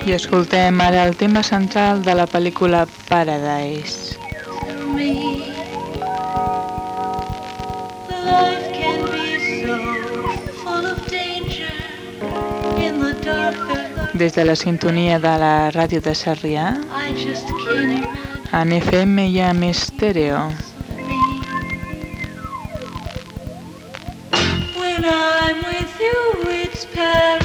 I escoltem ara el tema central de la pel·lícula Paradise. Life can be so full of danger in the dark. Des de la sintonia de la ràdio de Sarrià, en FM i en estèreo. When I'm with you, it's paradise.